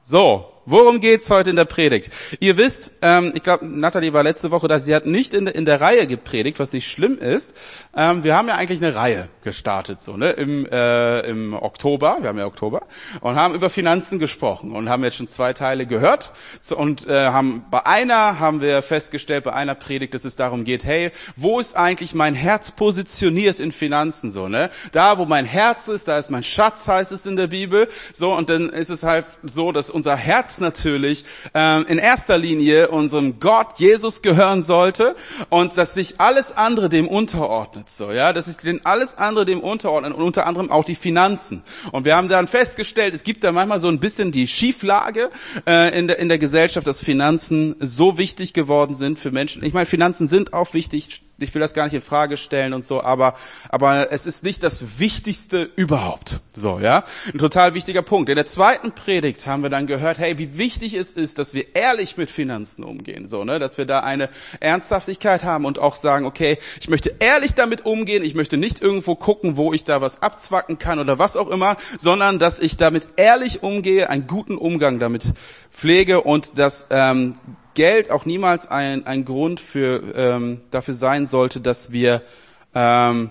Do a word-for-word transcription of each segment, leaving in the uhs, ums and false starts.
So, worum geht's heute in der Predigt? Ihr wisst, ähm, ich glaube, Nathalie war letzte Woche da, sie hat nicht in, in der Reihe gepredigt, was nicht schlimm ist. Ähm, wir haben ja eigentlich eine Reihe gestartet, so ne, im, äh, im Oktober, wir haben ja Oktober, und haben über Finanzen gesprochen und haben jetzt schon zwei Teile gehört so, und äh, haben bei einer haben wir festgestellt, bei einer Predigt, dass es darum geht, hey, wo ist eigentlich mein Herz positioniert in Finanzen, so ne? Da, wo mein Herz ist, da ist mein Schatz, heißt es in der Bibel, so, und dann ist es halt so, dass unser Herz natürlich ähm, in erster Linie unserem Gott Jesus gehören sollte und dass sich alles andere dem unterordnet, so, ja, dass sich denn alles andere dem unterordnet und unter anderem auch die Finanzen. Und wir haben dann festgestellt, es gibt da manchmal so ein bisschen die Schieflage äh, in der in der Gesellschaft, dass Finanzen so wichtig geworden sind für Menschen. Ich meine, Finanzen sind auch wichtig. Ich will das gar nicht in Frage stellen und so, aber aber es ist nicht das Wichtigste überhaupt. So, ja, ein total wichtiger Punkt. In der zweiten Predigt haben wir dann gehört, hey, wie wichtig es ist, dass wir ehrlich mit Finanzen umgehen, so, ne, dass wir da eine Ernsthaftigkeit haben und auch sagen, okay, ich möchte ehrlich damit umgehen, ich möchte nicht irgendwo gucken, wo ich da was abzwacken kann oder was auch immer, sondern dass ich damit ehrlich umgehe, einen guten Umgang damit pflege und dass ähm, Geld auch niemals ein, ein Grund für, ähm, dafür sein sollte, dass wir, ähm,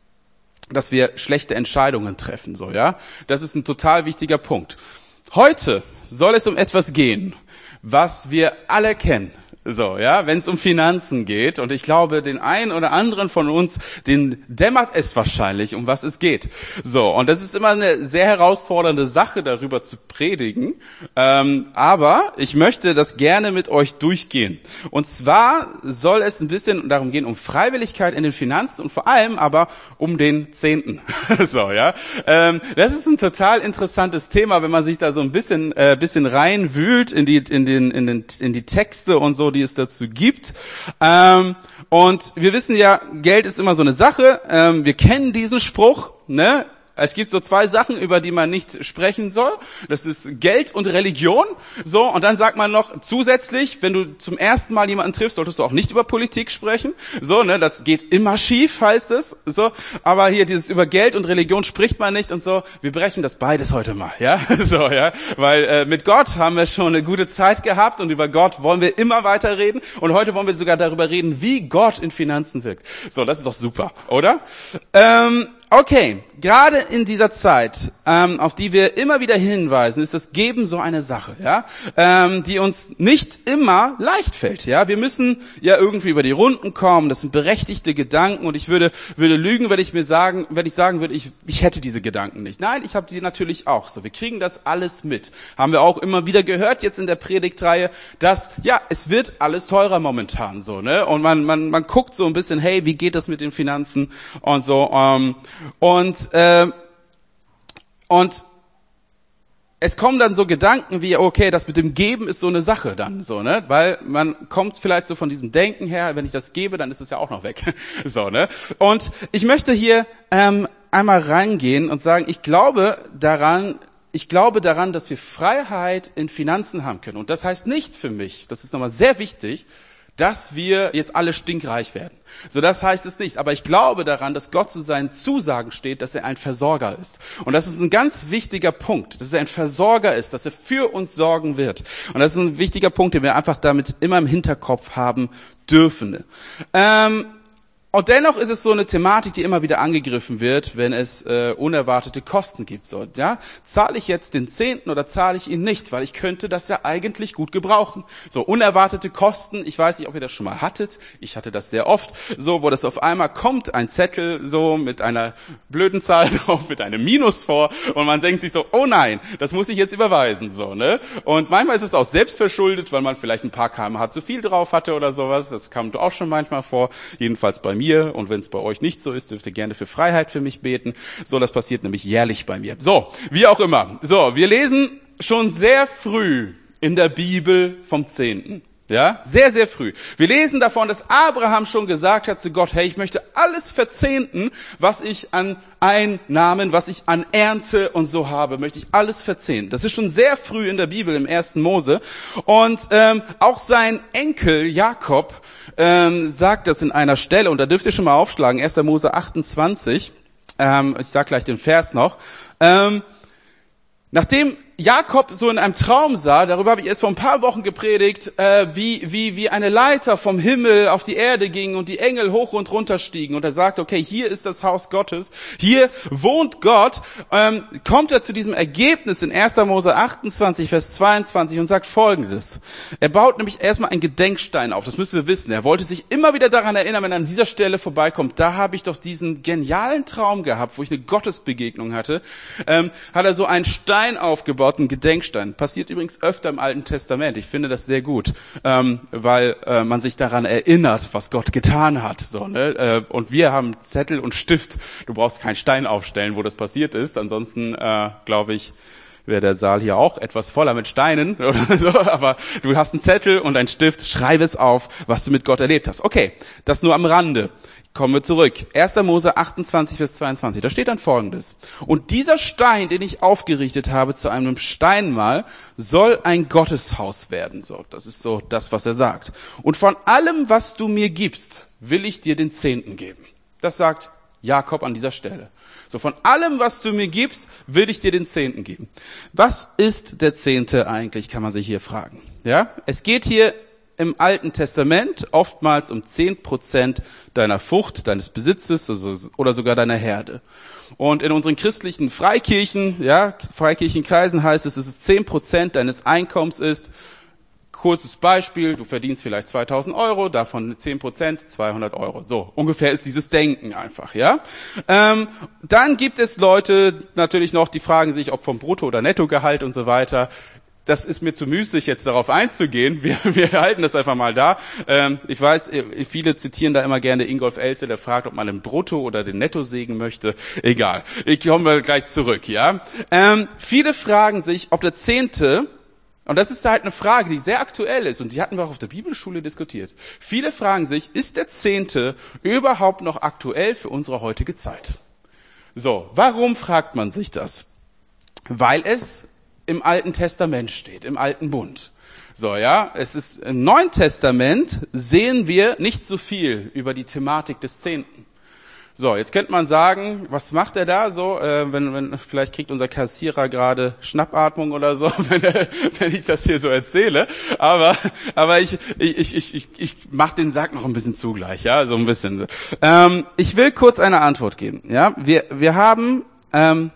dass wir schlechte Entscheidungen treffen, so, ja. Das ist ein total wichtiger Punkt. Heute soll es um etwas gehen, was wir alle kennen. So, ja, wenn es um Finanzen geht, und ich glaube, den einen oder anderen von uns, den dämmert es wahrscheinlich, um was es geht. So, und das ist immer eine sehr herausfordernde Sache, darüber zu predigen, ähm, aber ich möchte das gerne mit euch durchgehen. Und zwar soll es ein bisschen darum gehen, um Freiwilligkeit in den Finanzen und vor allem aber um den Zehnten. So, ja, ähm, das ist ein total interessantes Thema, wenn man sich da so ein bisschen, äh, bisschen reinwühlt in die, in den, in den, in die Texte und so, die es dazu gibt. Ähm, und wir wissen ja, Geld ist immer so eine Sache. Ähm, wir kennen diesen Spruch, ne? Es gibt so zwei Sachen, über die man nicht sprechen soll. Das ist Geld und Religion. So, und dann sagt man noch zusätzlich, wenn du zum ersten Mal jemanden triffst, solltest du auch nicht über Politik sprechen. So, ne, das geht immer schief, heißt es. So, aber hier dieses über Geld und Religion spricht man nicht und so. Wir brechen das beides heute mal, ja? So, ja, weil äh, mit Gott haben wir schon eine gute Zeit gehabt und über Gott wollen wir immer weiter reden und heute wollen wir sogar darüber reden, wie Gott in Finanzen wirkt. So, das ist doch super, oder? Ähm, Okay, gerade in dieser Zeit, ähm, auf die wir immer wieder hinweisen, ist das Geben so eine Sache, ja, ähm, die uns nicht immer leicht fällt, ja. Wir müssen ja irgendwie über die Runden kommen. Das sind berechtigte Gedanken und ich würde würde lügen, wenn ich mir sagen, wenn ich sagen würde, ich ich hätte diese Gedanken nicht. Nein, ich habe sie natürlich auch. So, wir kriegen das alles mit. Haben wir auch immer wieder gehört jetzt in der Predigtreihe, dass ja, es wird alles teurer momentan, so, ne? Und man man man guckt so ein bisschen, hey, wie geht das mit den Finanzen und so. Ähm, Und äh, und es kommen dann so Gedanken wie, okay, das mit dem Geben ist so eine Sache dann, so, ne, weil man kommt vielleicht so von diesem Denken her, wenn ich das gebe, dann ist es ja auch noch weg, so, ne. Und ich möchte hier ähm, einmal reingehen und sagen, ich glaube daran, ich glaube daran, dass wir Freiheit in Finanzen haben können. Und das heißt nicht für mich, das ist nochmal sehr wichtig, dass wir jetzt alle stinkreich werden. So, das heißt es nicht. Aber ich glaube daran, dass Gott zu seinen Zusagen steht, dass er ein Versorger ist. Und das ist ein ganz wichtiger Punkt, dass er ein Versorger ist, dass er für uns sorgen wird. Und das ist ein wichtiger Punkt, den wir einfach damit immer im Hinterkopf haben dürfen. Ähm, Und dennoch ist es so eine Thematik, die immer wieder angegriffen wird, wenn es äh, unerwartete Kosten gibt. So, ja, zahle ich jetzt den Zehnten oder zahle ich ihn nicht, weil ich könnte das ja eigentlich gut gebrauchen. So, unerwartete Kosten, ich weiß nicht, ob ihr das schon mal hattet. Ich hatte das sehr oft. So, wo das auf einmal kommt, ein Zettel so mit einer blöden Zahl drauf, mit einem Minus vor, und man denkt sich so, oh nein, das muss ich jetzt überweisen, so, ne? Und manchmal ist es auch selbst verschuldet, weil man vielleicht ein paar Kilometer pro Stunde zu viel drauf hatte oder sowas. Das kam auch schon manchmal vor, jedenfalls bei mir. Und wenn es bei euch nicht so ist, dürft ihr gerne für Freiheit für mich beten. So, das passiert nämlich jährlich bei mir. So, wie auch immer. So, wir lesen schon sehr früh in der Bibel vom Zehnten. Ja, sehr, sehr früh. Wir lesen davon, dass Abraham schon gesagt hat zu Gott, hey, ich möchte alles verzehnten, was ich an Einnahmen, was ich an Ernte und so habe, möchte ich alles verzehnten. Das ist schon sehr früh in der Bibel, im ersten Mose. Und ähm, auch sein Enkel Jakob ähm, sagt das in einer Stelle, und da dürft ihr schon mal aufschlagen, erster Mose achtundzwanzig, ähm, ich sag gleich den Vers noch, ähm, nachdem Jakob so in einem Traum sah, darüber habe ich erst vor ein paar Wochen gepredigt, äh, wie wie wie eine Leiter vom Himmel auf die Erde ging und die Engel hoch und runter stiegen und er sagte, okay, hier ist das Haus Gottes, hier wohnt Gott, ähm, kommt er zu diesem Ergebnis in erster Mose achtundzwanzig, Vers zweiundzwanzig und sagt Folgendes. Er baut nämlich erstmal einen Gedenkstein auf, das müssen wir wissen. Er wollte sich immer wieder daran erinnern, wenn er an dieser Stelle vorbeikommt, da habe ich doch diesen genialen Traum gehabt, wo ich eine Gottesbegegnung hatte, ähm, hat er so einen Stein aufgebaut, ein Gedenkstein. Passiert übrigens öfter im Alten Testament. Ich finde das sehr gut, ähm, weil äh, man sich daran erinnert, was Gott getan hat. So, ne? äh, und wir haben Zettel und Stift. Du brauchst keinen Stein aufstellen, wo das passiert ist. Ansonsten, äh, glaube ich, wäre der Saal hier auch etwas voller mit Steinen oder so. Aber du hast einen Zettel und einen Stift. Schreibe es auf, was du mit Gott erlebt hast. Okay, das nur am Rande. Kommen wir zurück. erster Mose achtundzwanzig, Vers zweiundzwanzig. Da steht dann Folgendes. Und dieser Stein, den ich aufgerichtet habe zu einem Steinmal, soll ein Gotteshaus werden. So, das ist so das, was er sagt. Und von allem, was du mir gibst, will ich dir den Zehnten geben. Das sagt Jakob an dieser Stelle. So, von allem, was du mir gibst, will ich dir den Zehnten geben. Was ist der Zehnte eigentlich, kann man sich hier fragen. Ja, es geht hier im Alten Testament oftmals um zehn Prozent deiner Frucht, deines Besitzes oder sogar deiner Herde. Und in unseren christlichen Freikirchen, ja, Freikirchenkreisen heißt es, dass es zehn Prozent deines Einkommens ist. Kurzes Beispiel, du verdienst vielleicht zweitausend Euro, davon zehn Prozent, zweihundert Euro. So, ungefähr ist dieses Denken einfach, ja. Ähm, dann gibt es Leute natürlich noch, die fragen sich, ob vom Brutto- oder Nettogehalt und so weiter. Das ist mir zu müßig, jetzt darauf einzugehen. Wir, wir halten das einfach mal da. Ähm, ich weiß, viele zitieren da immer gerne Ingolf Elze, der fragt, ob man den Brutto oder den Nettosegen möchte. Egal, ich komme gleich zurück. Ja, ähm, viele fragen sich, ob der Zehnte, und das ist halt eine Frage, die sehr aktuell ist, und die hatten wir auch auf der Bibelschule diskutiert. Viele fragen sich, ist der Zehnte überhaupt noch aktuell für unsere heutige Zeit? So, warum fragt man sich das? Weil es im Alten Testament steht, im Alten Bund. So, ja, es ist im Neuen Testament sehen wir nicht so viel über die Thematik des Zehnten. So, jetzt könnte man sagen, was macht er da so, äh, wenn, wenn, vielleicht kriegt unser Kassierer gerade Schnappatmung oder so, wenn, er, wenn ich das hier so erzähle, aber, aber ich, ich, ich, ich, ich mach den Sack noch ein bisschen zugleich, ja, so ein bisschen. Ähm, ich will kurz eine Antwort geben, ja, wir, wir haben, ähm,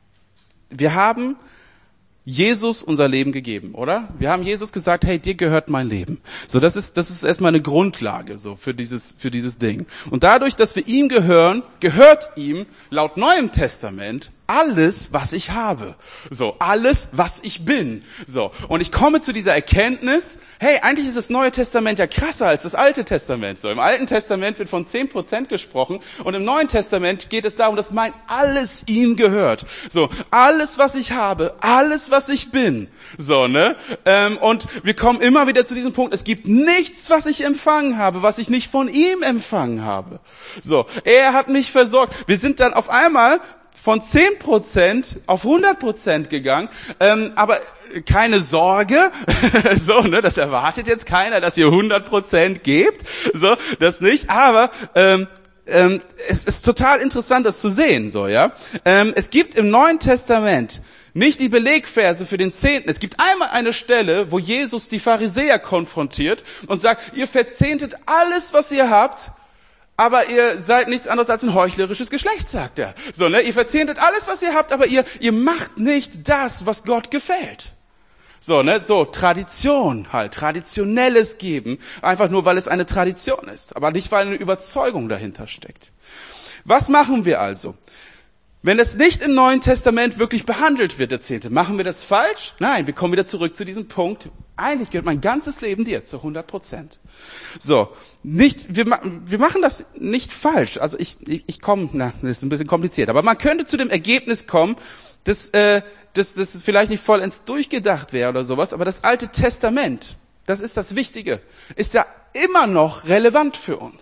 wir haben Jesus unser Leben gegeben, oder? Wir haben Jesus gesagt, hey, dir gehört mein Leben. So, das ist, das ist erstmal eine Grundlage, so, für dieses, für dieses Ding. Und dadurch, dass wir ihm gehören, gehört ihm, laut Neuem Testament, alles, was ich habe. So, alles, was ich bin. So. Und ich komme zu dieser Erkenntnis, hey, eigentlich ist das Neue Testament ja krasser als das Alte Testament. So, im Alten Testament wird von zehn Prozent gesprochen und im Neuen Testament geht es darum, dass mein alles ihm gehört. So, alles, was ich habe, alles, was ich bin. So, ne? Ähm, und wir kommen immer wieder zu diesem Punkt, es gibt nichts, was ich empfangen habe, was ich nicht von ihm empfangen habe. So, er hat mich versorgt. Wir sind dann auf einmal von zehn Prozent auf hundert Prozent gegangen, ähm, aber keine Sorge, so, ne, das erwartet jetzt keiner, dass ihr hundert Prozent gebt, so, das nicht, aber ähm, ähm, es ist total interessant, das zu sehen, so, ja. Ähm, es gibt im Neuen Testament nicht die Belegverse für den Zehnten. Es gibt einmal eine Stelle, wo Jesus die Pharisäer konfrontiert und sagt, ihr verzehntet alles, was ihr habt, aber ihr seid nichts anderes als ein heuchlerisches Geschlecht, sagt er. So, ne? Ihr verzehntet alles, was ihr habt, aber ihr, ihr macht nicht das, was Gott gefällt. So, ne? So, Tradition halt, traditionelles Geben, einfach nur, weil es eine Tradition ist, aber nicht, weil eine Überzeugung dahinter steckt. Was machen wir also? Wenn es nicht im Neuen Testament wirklich behandelt wird, der Zehnte, machen wir das falsch? Nein, wir kommen wieder zurück zu diesem Punkt. Eigentlich gehört mein ganzes Leben dir, zu hundert Prozent. So, nicht, wir, wir machen das nicht falsch. Also ich, ich, ich komme, na, das ist ein bisschen kompliziert, aber man könnte zu dem Ergebnis kommen, dass, äh, dass das vielleicht nicht vollends durchgedacht wäre oder sowas, aber das Alte Testament, das ist das Wichtige, ist ja immer noch relevant für uns.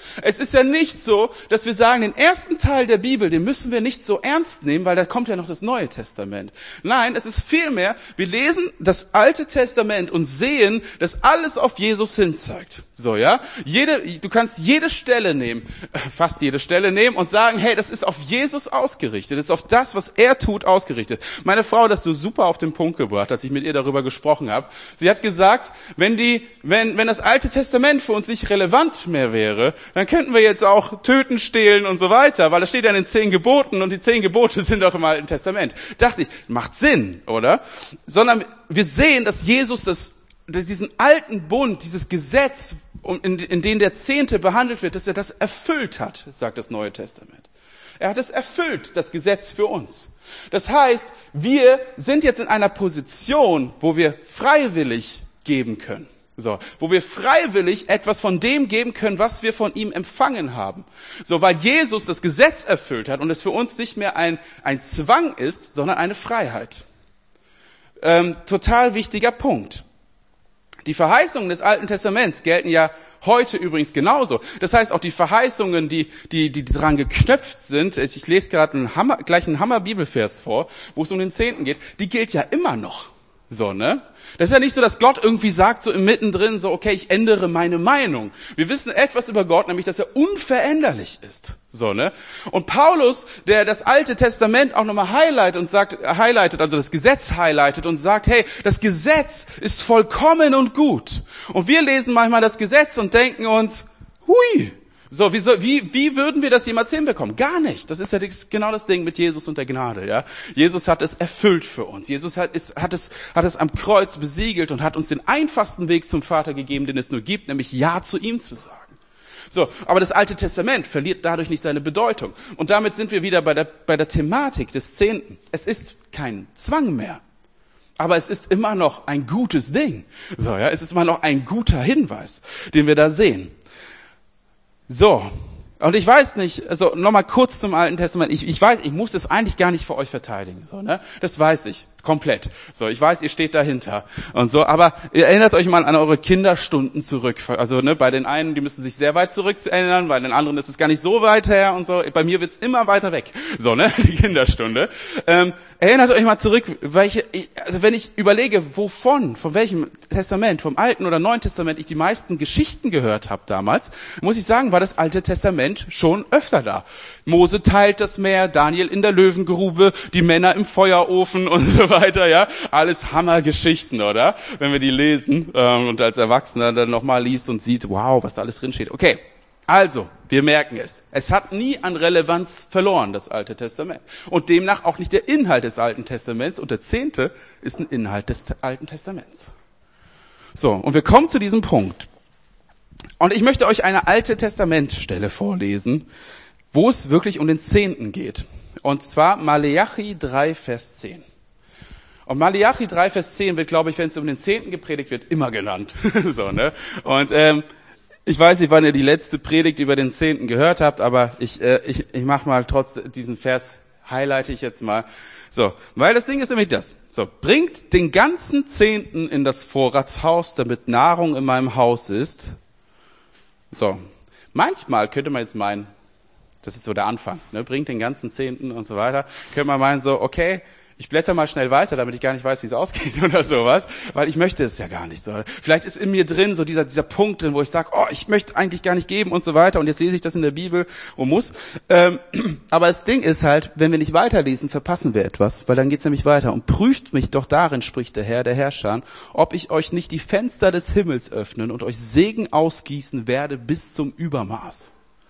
Es ist ja nicht so, dass wir sagen, den ersten Teil der Bibel, den müssen wir nicht so ernst nehmen, weil da kommt ja noch das Neue Testament. Nein, es ist vielmehr, wir lesen das Alte Testament und sehen, dass alles auf Jesus hinzeigt. So, ja? Jede, du kannst jede Stelle nehmen, fast jede Stelle nehmen und sagen, hey, das ist auf Jesus ausgerichtet, das ist auf das, was er tut, ausgerichtet. Meine Frau hat das so super auf den Punkt gebracht, als ich mit ihr darüber gesprochen habe. Sie hat gesagt, wenn die, wenn, wenn das Alte Testament für uns nicht relevant mehr wäre, dann könnten wir jetzt auch töten, stehlen und so weiter, weil das steht ja in den zehn Geboten und die zehn Gebote sind doch im Alten Testament. Dachte ich, macht Sinn, oder? Sondern wir sehen, dass Jesus das, diesen alten Bund, dieses Gesetz, in, in dem der Zehnte behandelt wird, dass er das erfüllt hat, sagt das Neue Testament. Er hat es erfüllt, das Gesetz für uns. Das heißt, wir sind jetzt in einer Position, wo wir freiwillig geben können. So, wo wir freiwillig etwas von dem geben können, was wir von ihm empfangen haben. So, weil Jesus das Gesetz erfüllt hat und es für uns nicht mehr ein, ein Zwang ist, sondern eine Freiheit. Ähm, total wichtiger Punkt. Die Verheißungen des Alten Testaments gelten ja heute übrigens genauso. Das heißt, auch die Verheißungen, die, die, die dran geknöpft sind, ich lese gerade einen Hammer, gleich einen Hammer-Bibelvers vor, wo es um den Zehnten geht, die gilt ja immer noch. So, ne? Das ist ja nicht so, dass Gott irgendwie sagt, so im Mittendrin, so, okay, ich ändere meine Meinung. Wir wissen etwas über Gott, nämlich, dass er unveränderlich ist. So, ne? Und Paulus, der das Alte Testament auch nochmal highlightet und sagt, highlightet, also das Gesetz highlightet und sagt, hey, das Gesetz ist vollkommen und gut. Und wir lesen manchmal das Gesetz und denken uns, hui, so, wie, so, wie, wie würden wir das jemals hinbekommen? Gar nicht. Das ist ja genau das Ding mit Jesus und der Gnade, ja. Jesus hat es erfüllt für uns. Jesus hat es, hat es, hat es am Kreuz besiegelt und hat uns den einfachsten Weg zum Vater gegeben, den es nur gibt, nämlich Ja zu ihm zu sagen. So, aber das Alte Testament verliert dadurch nicht seine Bedeutung. Und damit sind wir wieder bei der, bei der Thematik des Zehnten. Es ist kein Zwang mehr. Aber es ist immer noch ein gutes Ding. So, ja, es ist immer noch ein guter Hinweis, den wir da sehen. So, und ich weiß nicht, also nochmal kurz zum Alten Testament, ich, ich weiß, ich muss das eigentlich gar nicht für euch verteidigen, so, ne? Das weiß ich, komplett. So, ich weiß, ihr steht dahinter und so, aber ihr erinnert euch mal an eure Kinderstunden zurück. Also, ne, bei den einen, die müssen sich sehr weit zurück erinnern, bei den anderen ist es gar nicht so weit her und so. Bei mir wird's immer weiter weg. So, ne, die Kinderstunde. Ähm, erinnert euch mal zurück, welche, also wenn ich überlege, wovon, von welchem Testament, vom Alten oder Neuen Testament ich die meisten Geschichten gehört habe damals, muss ich sagen, war das Alte Testament schon öfter da. Mose teilt das Meer, Daniel in der Löwengrube, die Männer im Feuerofen und so weiter, ja. Alles Hammergeschichten, oder? Wenn wir die lesen ähm, und als Erwachsener dann nochmal liest und sieht, wow, was da alles drin steht. Okay, also, wir merken es. Es hat nie an Relevanz verloren, das Alte Testament. Und demnach auch nicht der Inhalt des Alten Testaments. Und der Zehnte ist ein Inhalt des Alten Testaments. So, und wir kommen zu diesem Punkt. Und ich möchte euch eine Alte Testamentstelle vorlesen, wo es wirklich um den Zehnten geht. Und zwar Maleachi drei, Vers zehn. Und Maleachi drei, Vers zehn wird, glaube ich, wenn es um den Zehnten gepredigt wird, immer genannt. So, ne? Und ähm, ich weiß nicht, wann ihr die letzte Predigt über den Zehnten gehört habt, aber ich, äh, ich, ich mache mal trotz diesen Vers, highlighte ich jetzt mal. So, weil das Ding ist nämlich das. So, bringt den ganzen Zehnten in das Vorratshaus, damit Nahrung in meinem Haus ist. So, manchmal könnte man jetzt meinen, das ist so der Anfang, ne? Bringt den ganzen Zehnten und so weiter. Könnte man meinen so, okay, ich blätter mal schnell weiter, damit ich gar nicht weiß, wie es ausgeht oder sowas, weil ich möchte es ja gar nicht so. Vielleicht ist in mir drin so dieser dieser Punkt drin, wo ich sage, oh, ich möchte eigentlich gar nicht geben und so weiter und jetzt lese ich das in der Bibel und muss. Ähm, aber das Ding ist halt, wenn wir nicht weiterlesen, verpassen wir etwas, weil dann geht's nämlich weiter. Und prüft mich doch darin, spricht der Herr, der Herrscher, ob ich euch nicht die Fenster des Himmels öffnen und euch Segen ausgießen werde bis zum Übermaß.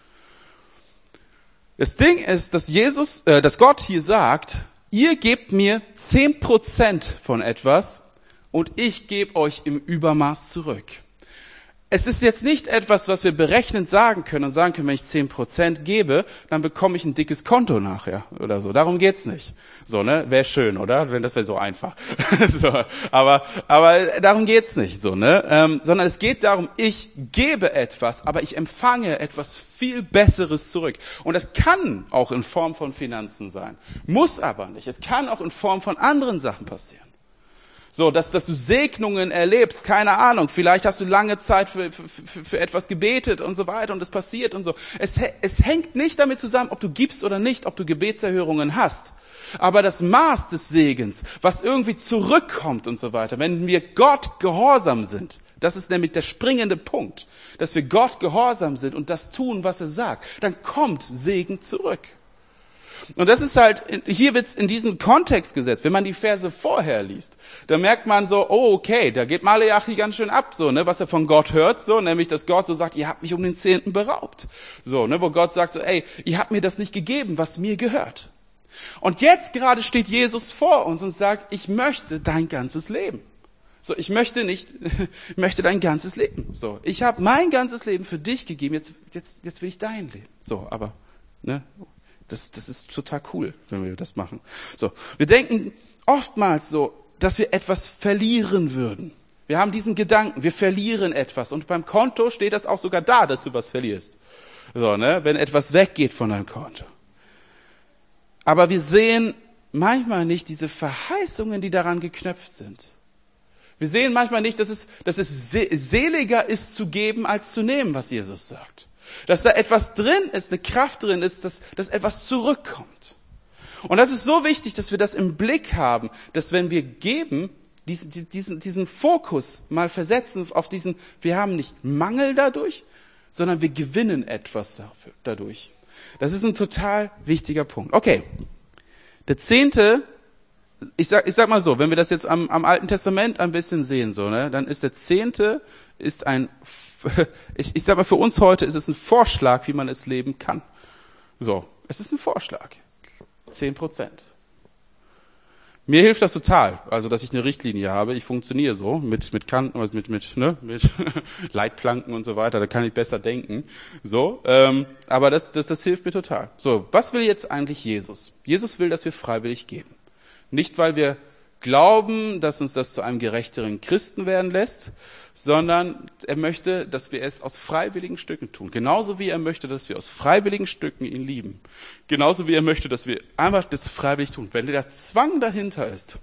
Das Ding ist, dass Jesus, äh, dass Gott hier sagt, ihr gebt mir zehn Prozent von etwas und ich gebe euch im Übermaß zurück. Es ist jetzt nicht etwas, was wir berechnend sagen können und sagen können, wenn ich zehn Prozent gebe, dann bekomme ich ein dickes Konto nachher oder so. Darum geht's nicht. So, ne? Wäre schön, oder? Wenn das wäre so einfach. So, aber aber darum geht's nicht, so, ne? Ähm, sondern es geht darum, ich gebe etwas, aber ich empfange etwas viel Besseres zurück. Und das kann auch in Form von Finanzen sein. Muss aber nicht. Es kann auch in Form von anderen Sachen passieren. So, dass, dass du Segnungen erlebst, keine Ahnung, vielleicht hast du lange Zeit für, für, für etwas gebetet und so weiter und es passiert und so. Es, es hängt nicht damit zusammen, ob du gibst oder nicht, ob du Gebetserhörungen hast. Aber das Maß des Segens, was irgendwie zurückkommt und so weiter, wenn wir Gott gehorsam sind, das ist nämlich der springende Punkt, dass wir Gott gehorsam sind und das tun, was er sagt, dann kommt Segen zurück. Und das ist halt, hier wird's in diesen Kontext gesetzt. Wenn man die Verse vorher liest, da merkt man so, oh okay, da geht Maleachi ganz schön ab, so, ne, was er von Gott hört, so, nämlich, dass Gott so sagt, ihr habt mich um den Zehnten beraubt. So, ne, wo Gott sagt so, ey, ihr habt mir das nicht gegeben, was mir gehört. Und jetzt gerade steht Jesus vor uns und sagt, ich möchte dein ganzes Leben. So, ich möchte nicht, ich möchte dein ganzes Leben. So, ich habe mein ganzes Leben für dich gegeben, jetzt, jetzt, jetzt will ich dein Leben. So, aber, ne, Das, das ist total cool, wenn wir das machen. So, wir denken oftmals so, dass wir etwas verlieren würden. Wir haben diesen Gedanken, wir verlieren etwas. Und beim Konto steht das auch sogar da, dass du was verlierst. So, ne, wenn etwas weggeht von deinem Konto. Aber wir sehen manchmal nicht diese Verheißungen, die daran geknüpft sind. Wir sehen manchmal nicht, dass es, dass es seliger ist zu geben, als zu nehmen, was Jesus sagt. Dass da etwas drin ist, eine Kraft drin ist, dass, dass etwas zurückkommt. Und das ist so wichtig, dass wir das im Blick haben, dass wenn wir geben, diesen, diesen, diesen Fokus mal versetzen auf diesen, wir haben nicht Mangel dadurch, sondern wir gewinnen etwas dafür, dadurch. Das ist ein total wichtiger Punkt. Okay, der Zehnte, ich sag, ich sag mal so, wenn wir das jetzt am, am Alten Testament ein bisschen sehen, so, ne, dann ist der Zehnte ist ein, ich, ich sag mal, für uns heute ist es ein Vorschlag, wie man es leben kann. So, es ist ein Vorschlag. Zehn Prozent. Mir hilft das total, also, dass ich eine Richtlinie habe. Ich funktioniere so, mit, mit Kanten, also mit, mit, ne, mit Leitplanken und so weiter, da kann ich besser denken. So, ähm, aber das, das, das hilft mir total. So, was will jetzt eigentlich Jesus? Jesus will, dass wir freiwillig geben. Nicht, weil wir glauben, dass uns das zu einem gerechteren Christen werden lässt, sondern er möchte, dass wir es aus freiwilligen Stücken tun. Genauso wie er möchte, dass wir aus freiwilligen Stücken ihn lieben. Genauso wie er möchte, dass wir einfach das freiwillig tun. Wenn der Zwang dahinter ist,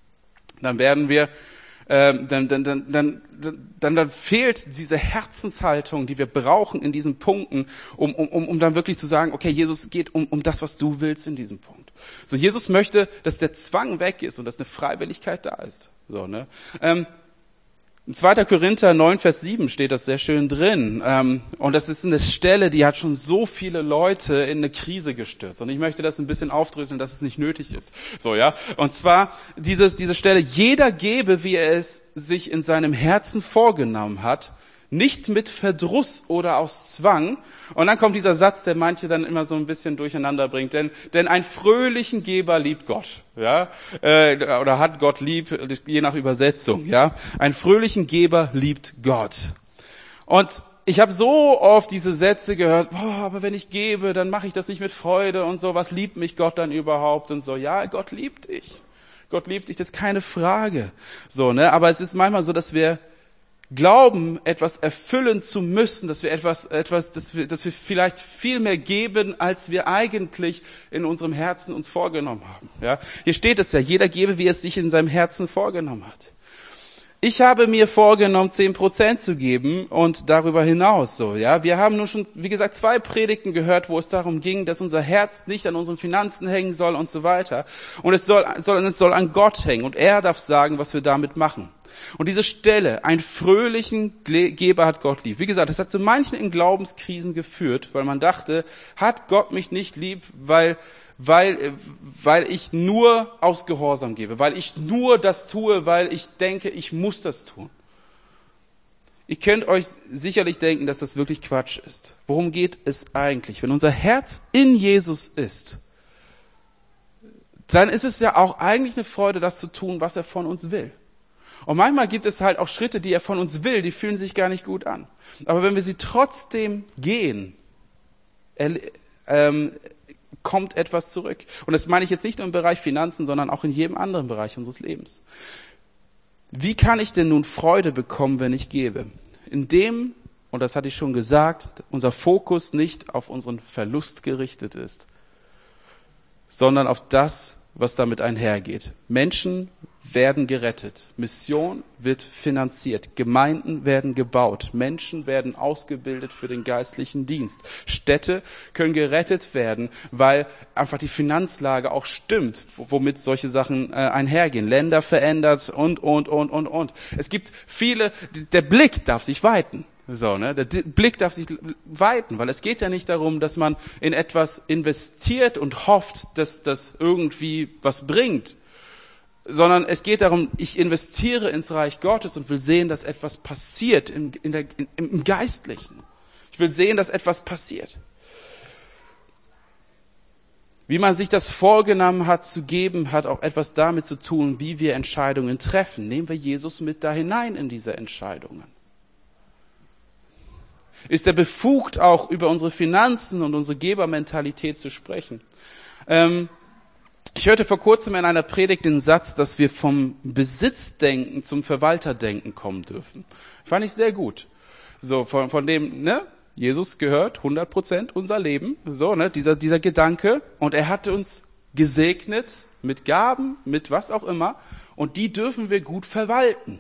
dann werden wir, äh, dann, dann, dann, dann, dann, dann fehlt diese Herzenshaltung, die wir brauchen in diesen Punkten, um, um, um dann wirklich zu sagen, okay, Jesus geht um, um das, was du willst in diesem Punkt. So, Jesus möchte, dass der Zwang weg ist und dass eine Freiwilligkeit da ist. So, ne? Ähm, in zweiter Korinther neun, Vers sieben steht das sehr schön drin. Ähm, und das ist eine Stelle, die hat schon so viele Leute in eine Krise gestürzt. Und ich möchte das ein bisschen aufdröseln, dass es nicht nötig ist. So, ja. Und zwar dieses, diese Stelle, jeder gebe, wie er es sich in seinem Herzen vorgenommen hat, nicht mit Verdruss oder aus Zwang. Und dann kommt dieser Satz, der manche dann immer so ein bisschen durcheinander bringt. Denn, denn einen fröhlichen Geber liebt Gott, ja, äh, oder hat Gott lieb, je nach Übersetzung, ja. Einen fröhlichen Geber liebt Gott. Und ich habe so oft diese Sätze gehört, boah, aber wenn ich gebe, dann mache ich das nicht mit Freude und so. Was liebt mich Gott dann überhaupt und so? Ja, Gott liebt dich. Gott liebt dich, das ist keine Frage. So, ne? Aber es ist manchmal so, dass wir glauben, etwas erfüllen zu müssen, dass wir etwas, etwas, dass wir, dass wir vielleicht viel mehr geben, als wir eigentlich in unserem Herzen uns vorgenommen haben. Ja, hier steht es ja: Jeder gebe, wie er es sich in seinem Herzen vorgenommen hat. Ich habe mir vorgenommen, zehn Prozent zu geben und darüber hinaus so. Ja, wir haben nur schon, wie gesagt, zwei Predigten gehört, wo es darum ging, dass unser Herz nicht an unseren Finanzen hängen soll und so weiter. Und es soll, soll, es soll an Gott hängen und er darf sagen, was wir damit machen. Und diese Stelle, einen fröhlichen Geber hat Gott lieb. Wie gesagt, das hat zu manchen in Glaubenskrisen geführt, weil man dachte, hat Gott mich nicht lieb, weil, weil, weil ich nur aus Gehorsam gebe, weil ich nur das tue, weil ich denke, ich muss das tun. Ihr könnt euch sicherlich denken, dass das wirklich Quatsch ist. Worum geht es eigentlich? Wenn unser Herz in Jesus ist, dann ist es ja auch eigentlich eine Freude, das zu tun, was er von uns will. Und manchmal gibt es halt auch Schritte, die er von uns will, die fühlen sich gar nicht gut an. Aber wenn wir sie trotzdem gehen, er, ähm, kommt etwas zurück. Und das meine ich jetzt nicht nur im Bereich Finanzen, sondern auch in jedem anderen Bereich unseres Lebens. Wie kann ich denn nun Freude bekommen, wenn ich gebe? Indem, und das hatte ich schon gesagt, unser Fokus nicht auf unseren Verlust gerichtet ist, sondern auf das, was damit einhergeht. Menschen werden gerettet. Mission wird finanziert. Gemeinden werden gebaut. Menschen werden ausgebildet für den geistlichen Dienst. Städte können gerettet werden, weil einfach die Finanzlage auch stimmt, womit solche Sachen äh, einhergehen. Länder verändert und, und, und, und, und. Es gibt viele, der Blick darf sich weiten. So, ne? Der Blick darf sich weiten, weil es geht ja nicht darum, dass man in etwas investiert und hofft, dass das irgendwie was bringt, sondern es geht darum, ich investiere ins Reich Gottes und will sehen, dass etwas passiert im, in der, in, im Geistlichen. Ich will sehen, dass etwas passiert. Wie man sich das vorgenommen hat zu geben, hat auch etwas damit zu tun, wie wir Entscheidungen treffen. Nehmen wir Jesus mit da hinein in diese Entscheidungen. Ist er befugt, auch über unsere Finanzen und unsere Gebermentalität zu sprechen? Ähm, ich hörte vor kurzem in einer Predigt den Satz, dass wir vom Besitzdenken zum Verwalterdenken kommen dürfen. Fand ich sehr gut. So, von, von dem, ne? Jesus gehört hundert Prozent unser Leben. So, ne? Dieser, dieser Gedanke. Und er hat uns gesegnet mit Gaben, mit was auch immer. Und die dürfen wir gut verwalten.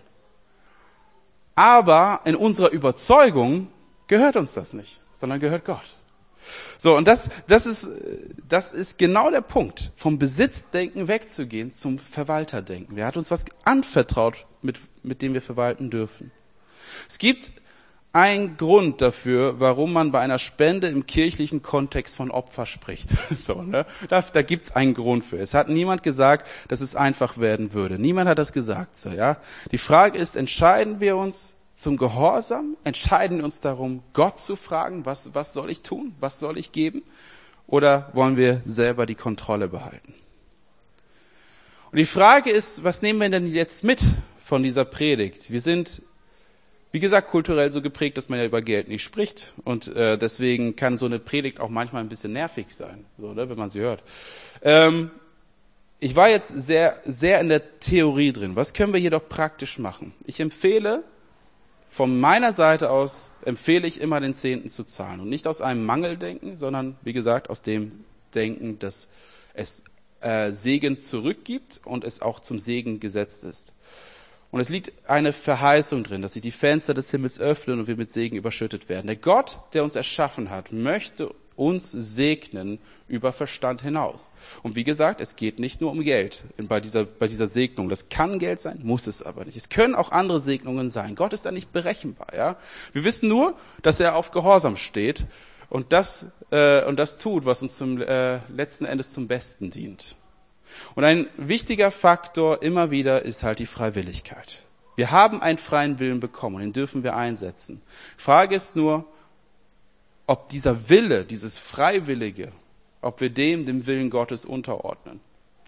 Aber in unserer Überzeugung gehört uns das nicht, sondern gehört Gott. So, und das, das ist, das ist genau der Punkt, vom Besitzdenken wegzugehen zum Verwalterdenken. Er hat uns was anvertraut, mit, mit dem wir verwalten dürfen. Es gibt einen Grund dafür, warum man bei einer Spende im kirchlichen Kontext von Opfer spricht. So, ne? Da, da gibt's einen Grund für. Es hat niemand gesagt, dass es einfach werden würde. Niemand hat das gesagt. So, ja? Die Frage ist, entscheiden wir uns zum Gehorsam, entscheiden wir uns darum, Gott zu fragen, was, was soll ich tun, was soll ich geben, oder wollen wir selber die Kontrolle behalten? Und die Frage ist, was nehmen wir denn jetzt mit von dieser Predigt? Wir sind, wie gesagt, kulturell so geprägt, dass man ja über Geld nicht spricht, und äh, deswegen kann so eine Predigt auch manchmal ein bisschen nervig sein, so, ne, wenn man sie hört. Ähm, ich war jetzt sehr, sehr in der Theorie drin. Was können wir jedoch praktisch machen? Ich empfehle, von meiner Seite aus empfehle ich immer, den Zehnten zu zahlen. Und nicht aus einem Mangeldenken, sondern, wie gesagt, aus dem Denken, dass es äh, Segen zurückgibt und es auch zum Segen gesetzt ist. Und es liegt eine Verheißung drin, dass sich die Fenster des Himmels öffnen und wir mit Segen überschüttet werden. Der Gott, der uns erschaffen hat, möchte uns segnen über Verstand hinaus. Und wie gesagt, es geht nicht nur um Geld bei dieser, bei dieser Segnung. Das kann Geld sein, muss es aber nicht. Es können auch andere Segnungen sein. Gott ist da nicht berechenbar. Ja? Wir wissen nur, dass er auf Gehorsam steht und das, äh, und das tut, was uns zum äh, letzten Endes zum Besten dient. Und ein wichtiger Faktor immer wieder ist halt die Freiwilligkeit. Wir haben einen freien Willen bekommen und den dürfen wir einsetzen. Die Frage ist nur, ob dieser Wille, dieses Freiwillige, ob wir dem, dem Willen Gottes unterordnen.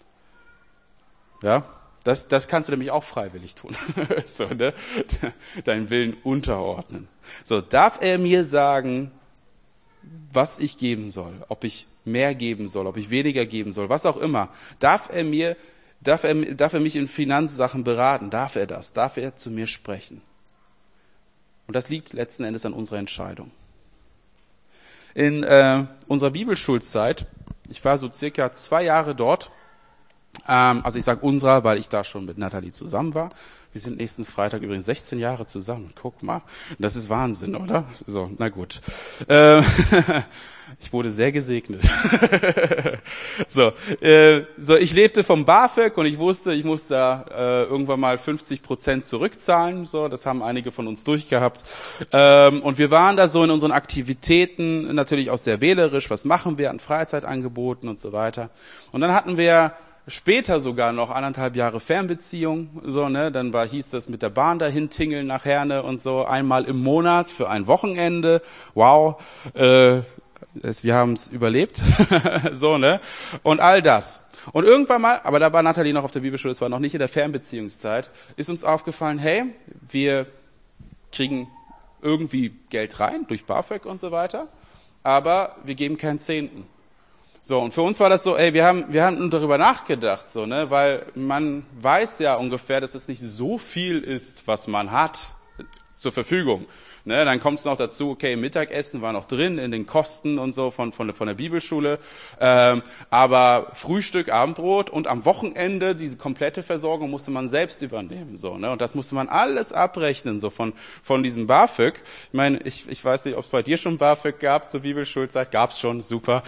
Ja, das, das kannst du nämlich auch freiwillig tun. So, ne? Deinen Willen unterordnen. So, darf er mir sagen, was ich geben soll, ob ich mehr geben soll, ob ich weniger geben soll, was auch immer. Darf er mir, darf er, darf er mich in Finanzsachen beraten? Darf er das? Darf er zu mir sprechen? Und das liegt letzten Endes an unserer Entscheidung. In äh, unserer Bibelschulzeit, ich war so circa zwei Jahre dort, ähm, also ich sage unserer, weil ich da schon mit Nathalie zusammen war. Wir sind nächsten Freitag übrigens sechzehn Jahre zusammen. Guck mal, das ist Wahnsinn, oder? So, na gut. Äh, ich wurde sehr gesegnet. so, äh, so, ich lebte vom BAföG und ich wusste, ich muss da äh, irgendwann mal fünfzig Prozent zurückzahlen. So, das haben einige von uns durchgehabt. Ähm, und wir waren da so in unseren Aktivitäten natürlich auch sehr wählerisch. Was machen wir an Freizeitangeboten und so weiter? Und dann hatten wir später sogar noch anderthalb Jahre Fernbeziehung, so, ne, dann war, hieß das mit der Bahn dahin tingeln nach Herne und so, einmal im Monat für ein Wochenende, wow, äh, es, wir haben es überlebt, so, ne, und all das. Und irgendwann mal, aber da war Nathalie noch auf der Bibelschule, es war noch nicht in der Fernbeziehungszeit, ist uns aufgefallen, hey, wir kriegen irgendwie Geld rein, durch BAföG und so weiter, aber wir geben keinen Zehnten. So, und für uns war das so, ey, wir haben, wir haben darüber nachgedacht, so, ne, weil man weiß ja ungefähr, dass es nicht so viel ist, was man hat, zur Verfügung. Ne, dann kommt es noch dazu, okay, Mittagessen war noch drin in den Kosten und so von von, von der Bibelschule, ähm, aber Frühstück, Abendbrot und am Wochenende diese komplette Versorgung musste man selbst übernehmen, so, ne, und das musste man alles abrechnen, so von von diesem BAföG. Ich meine, ich ich weiß nicht, ob es bei dir schon BAföG gab zur Bibelschulzeit, gab's schon, super,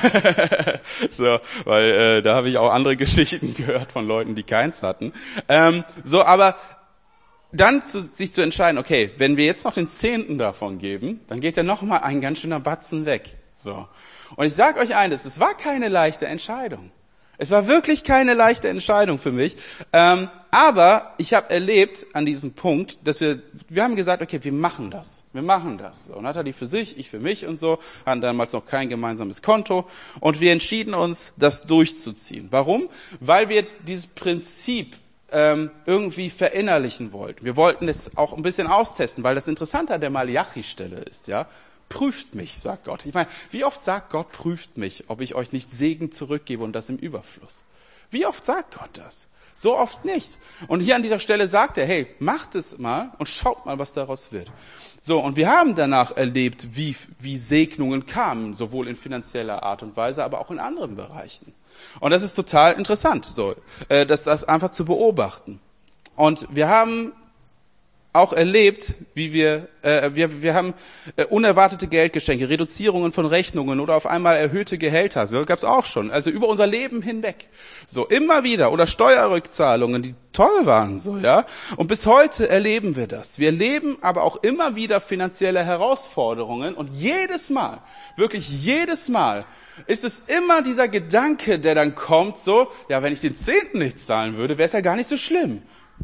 so, weil äh, da habe ich auch andere Geschichten gehört von Leuten, die keins hatten, ähm, so, aber dann zu, sich zu entscheiden, okay, wenn wir jetzt noch den Zehnten davon geben, dann geht ja noch mal ein ganz schöner Batzen weg. So. Und ich sage euch eines, es war keine leichte Entscheidung. Es war wirklich keine leichte Entscheidung für mich. Ähm, aber ich habe erlebt an diesem Punkt, dass wir, wir haben gesagt, okay, wir machen das. Wir machen das. So, Nathalie für sich, ich für mich und so, hatten damals noch kein gemeinsames Konto. Und wir entschieden uns, das durchzuziehen. Warum? Weil wir dieses Prinzip Ähm, irgendwie verinnerlichen wollten. Wir wollten es auch ein bisschen austesten, weil das Interessante an der Malachi-Stelle ist, ja, prüft mich, sagt Gott. Ich meine, wie oft sagt Gott, prüft mich, ob ich euch nicht Segen zurückgebe und das im Überfluss? Wie oft sagt Gott das? So oft nicht. Und hier an dieser Stelle sagt er, hey, macht es mal und schaut mal, was daraus wird. So, und wir haben danach erlebt, wie, wie Segnungen kamen, sowohl in finanzieller Art und Weise, aber auch in anderen Bereichen. Und das ist total interessant, so, äh, das, das einfach zu beobachten. Und wir haben auch erlebt, wie wir, äh, wir, wir haben äh, unerwartete Geldgeschenke, Reduzierungen von Rechnungen oder auf einmal erhöhte Gehälter, so gab's auch schon, also über unser Leben hinweg, so immer wieder, oder Steuerrückzahlungen, die toll waren, so, ja. Und bis heute erleben wir das. Wir erleben aber auch immer wieder finanzielle Herausforderungen und jedes Mal, wirklich jedes Mal, ist es immer dieser Gedanke, der dann kommt, so, ja, wenn ich den Zehnten nicht zahlen würde, wäre es ja gar nicht so schlimm.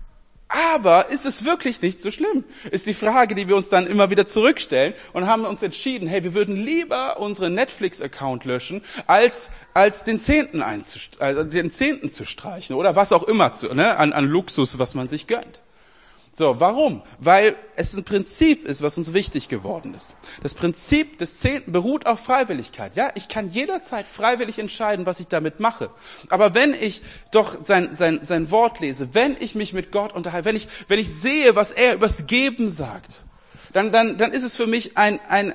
Aber ist es wirklich nicht so schlimm? Ist die Frage, die wir uns dann immer wieder zurückstellen und haben uns entschieden, hey, wir würden lieber unseren Netflix-Account löschen, als als den Zehnten einzust- also den Zehnten zu streichen oder was auch immer zu, ne, an, an Luxus, was man sich gönnt. So, warum? Weil es ein Prinzip ist, was uns wichtig geworden ist. Das Prinzip des Zehnten beruht auf Freiwilligkeit. Ja, ich kann jederzeit freiwillig entscheiden, was ich damit mache. Aber wenn ich doch sein, sein, sein Wort lese, wenn ich mich mit Gott unterhalte, wenn ich, wenn ich sehe, was er übers Geben sagt, dann, dann, dann ist es für mich ein, ein,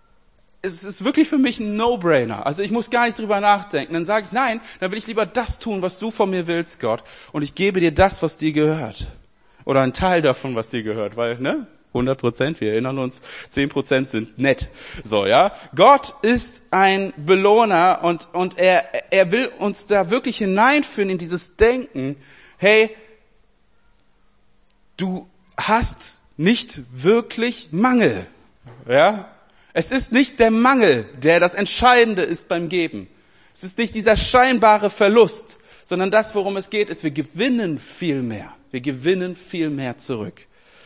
es ist wirklich für mich ein No-Brainer. Also ich muss gar nicht drüber nachdenken. Dann sage ich, nein, dann will ich lieber das tun, was du von mir willst, Gott. Und ich gebe dir das, was dir gehört. Oder ein Teil davon, was dir gehört, weil, ne, hundert Prozent, wir erinnern uns, zehn Prozent sind nett. So, ja. Gott ist ein Belohner und, und er, er will uns da wirklich hineinführen in dieses Denken, hey, du hast nicht wirklich Mangel, ja. Es ist nicht der Mangel, der das Entscheidende ist beim Geben. Es ist nicht dieser scheinbare Verlust, sondern das, worum es geht, ist, wir gewinnen viel mehr. Wir gewinnen viel mehr zurück.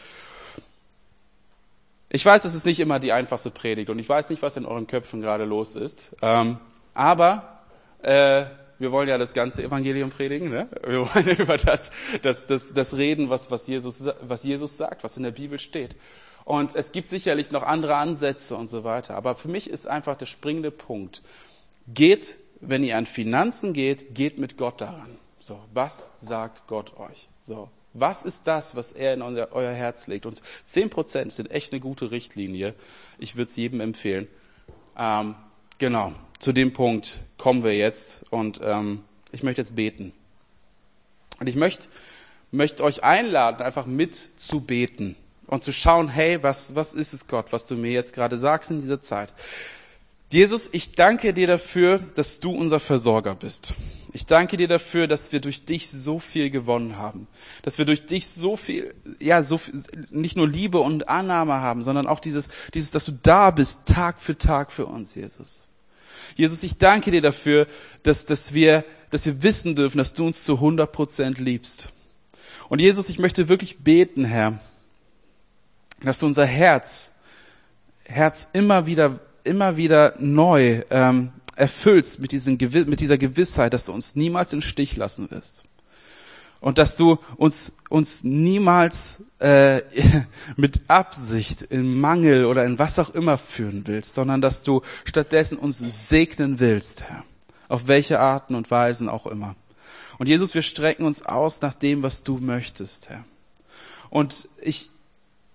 Ich weiß, das ist nicht immer die einfachste Predigt und ich weiß nicht, was in euren Köpfen gerade los ist. Ähm, aber äh, wir wollen ja das ganze Evangelium predigen. Ne? Wir wollen über das, das, das, das reden, was, was, Jesus, was Jesus sagt, was in der Bibel steht. Und es gibt sicherlich noch andere Ansätze und so weiter. Aber für mich ist einfach der springende Punkt. Geht, wenn ihr an Finanzen geht, geht mit Gott daran. So, was sagt Gott euch? So, was ist das, was er in euer, euer Herz legt? Und zehn Prozent sind echt eine gute Richtlinie. Ich würde es jedem empfehlen. Ähm, genau, zu dem Punkt kommen wir jetzt. Und ähm, ich möchte jetzt beten. Und ich möchte, möchte euch einladen, einfach mit zu beten und zu schauen, hey, was, was ist es, Gott, was du mir jetzt gerade sagst in dieser Zeit? Jesus, ich danke dir dafür, dass du unser Versorger bist. Ich danke dir dafür, dass wir durch dich so viel gewonnen haben. Dass wir durch dich so viel, ja, so viel, nicht nur Liebe und Annahme haben, sondern auch dieses, dieses, dass du da bist, Tag für Tag für uns, Jesus. Jesus, ich danke dir dafür, dass, dass wir, dass wir wissen dürfen, dass du uns zu hundert Prozent liebst. Und Jesus, ich möchte wirklich beten, Herr, dass du unser Herz, Herz immer wieder immer wieder neu ähm, erfüllst mit, diesen, mit dieser Gewissheit, dass du uns niemals im Stich lassen wirst. Und dass du uns, uns niemals äh, mit Absicht in Mangel oder in was auch immer führen willst, sondern dass du stattdessen uns segnen willst, Herr. Auf welche Arten und Weisen auch immer. Und Jesus, wir strecken uns aus nach dem, was du möchtest, Herr. Und ich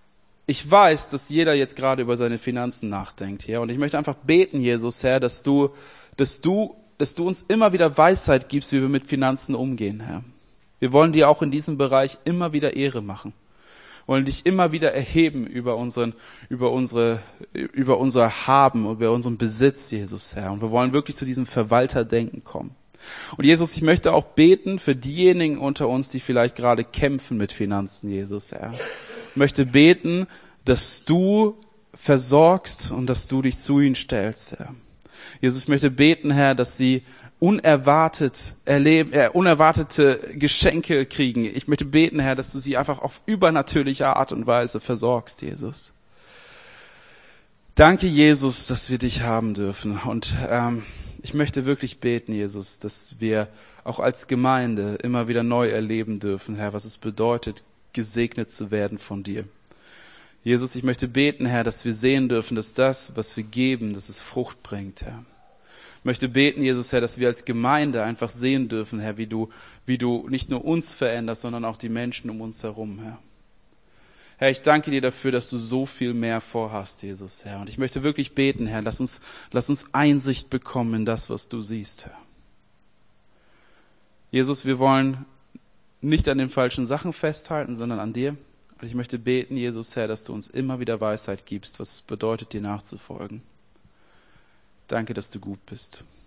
ich weiß, dass jeder jetzt gerade über seine Finanzen nachdenkt, Herr. Und ich möchte einfach beten, Jesus, Herr, dass du, dass du, dass du uns immer wieder Weisheit gibst, wie wir mit Finanzen umgehen, Herr. Wir wollen dir auch in diesem Bereich immer wieder Ehre machen. Wir wollen dich immer wieder erheben über unseren, über unsere, über unser Haben, über unseren Besitz, Jesus, Herr. Und wir wollen wirklich zu diesem Verwalterdenken kommen. Und Jesus, ich möchte auch beten für diejenigen unter uns, die vielleicht gerade kämpfen mit Finanzen, Jesus, Herr. Ich möchte beten, dass du versorgst und dass du dich zu ihnen stellst, Herr. Jesus, ich möchte beten, Herr, dass sie unerwartet erleben, äh, unerwartete Geschenke kriegen. Ich möchte beten, Herr, dass du sie einfach auf übernatürliche Art und Weise versorgst, Jesus. Danke, Jesus, dass wir dich haben dürfen. Und ähm, ich möchte wirklich beten, Jesus, dass wir auch als Gemeinde immer wieder neu erleben dürfen, Herr, was es bedeutet, gesegnet zu werden von dir. Jesus, ich möchte beten, Herr, dass wir sehen dürfen, dass das, was wir geben, dass es Frucht bringt, Herr. Ich möchte beten, Jesus, Herr, dass wir als Gemeinde einfach sehen dürfen, Herr, wie du, wie du nicht nur uns veränderst, sondern auch die Menschen um uns herum, Herr. Herr, ich danke dir dafür, dass du so viel mehr vorhast, Jesus, Herr. Und ich möchte wirklich beten, Herr, lass uns, lass uns Einsicht bekommen in das, was du siehst, Herr. Jesus, wir wollen nicht an den falschen Sachen festhalten, sondern an dir. Und ich möchte beten, Jesus, Herr, dass du uns immer wieder Weisheit gibst, was es bedeutet, dir nachzufolgen. Danke, dass du gut bist.